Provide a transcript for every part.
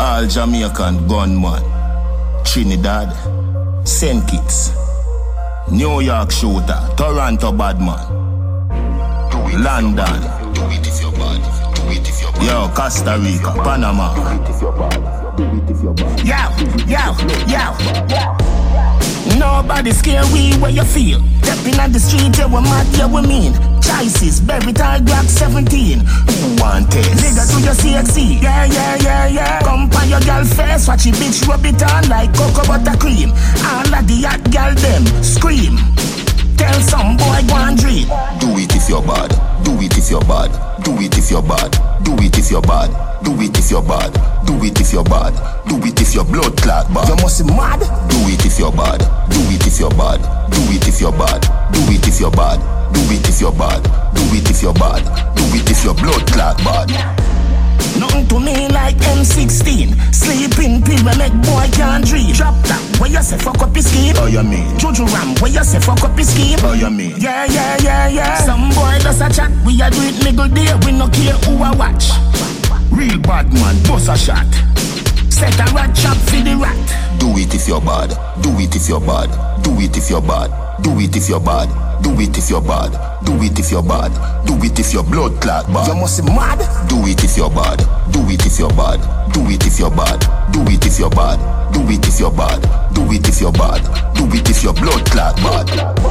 All Jamaican gunman, Trinidad, St. Kitts, New York shooter, Toronto badman, London, yo, Costa Rica, Panama. Yo. Nobody scare we where you feel. Stepping on the street, yeah, we mad, yeah, we mean. Choices, berry tall Glock 17. Who want it? Nigga to your CXC. Yeah. Come by your girl face, watch your bitch rub it on like cocoa butter cream. All of the hot girl them scream. Tell some boy go and dream. Do it if you're bad. Do it if you're bad. Do it if you're bad. Do it if you're bad. Do it if you're bad. Do it if you're bad. Do it if your blood clot bad. You must be mad. Do it if you're bad. Do it if you're bad. Do it if you're bad. Do it if you're bad. Do it if you're bad. Do it if you're bad. Do it if your blood clot bad. Nothing to me like M16. Sleeping pill when make boy can't dream. Drop that, where you say fuck up his scheme. Oh you mean? Juju Ram, where you say fuck up his scheme. Oh you mean? Yeah. Some boy does a chat, we a do it niggle day. We no care who a watch. Real bad man, bust a shot. Set a rat trap for the rat. Do it if you're bad. Do it if you're bad. Do it if you're bad. Do it if you're bad. Do it if you're bad. Do it if you're bad. Do it if your blood clot bad. You must be mad. Do it if you're bad. Do it if you're bad. Do it if you're bad. Do it if you're bad. Do it if you're bad. Do it if you're bad. Do it if your blood clot bad.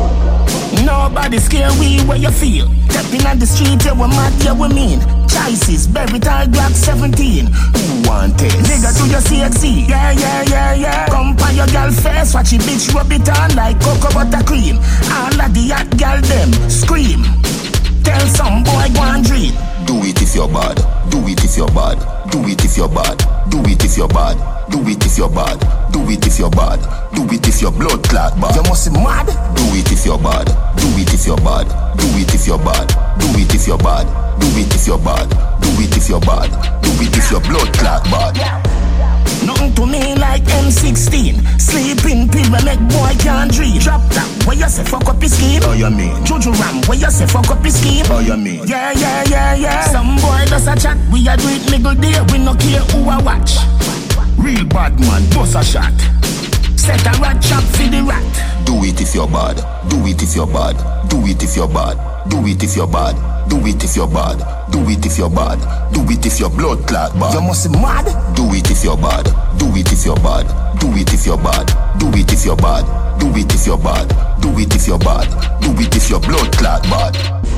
Nobody scare we where you feel. Stepping on the street, yeah, we mad, yeah, we mean. Choices, berry tall Glock 17. Who want it? Nigga to your CXC. Yeah. Come by your girl face, watch your bitch rub it on like cocoa butter cream. All of the hot girl them scream. Tell some boy go and dream. Do it if you're bad. Do it if you're bad. Do it if you're bad. Do it if you're bad. Do it if you're bad. Do it if you're bad. Do it if your blood clot bad. You must be mad. Do it if you're bad. Do it if you're bad. Do it if you're bad. Do it if you're bad. Do it if you're bad. Do it if you're bad. Do it if your blood clot bad. Nothing to me like M16. Sleeping pill when make boy can't dream. Drop that, where you say fuck up his scheme. Oh you mean? Juju Ram, where you say fuck up his scheme. Oh you mean? Yeah. Some boy does a chat, we a do it niggle day. We no care who a watch. Real bad man, bust a shot. Set a rat trap for the rat. Do it if you're bad. Do it if you're bad. Do it if you're bad. Do it if you're bad. Do it if you're bad. Do it if you're bad. Do it if your blood clot bad. You must be mad. Do it if you're bad. Do it if you're bad. Do it if you're bad. Do it if you're bad. Do it if you're bad. Do it if you're bad. Do it if your blood clot bad.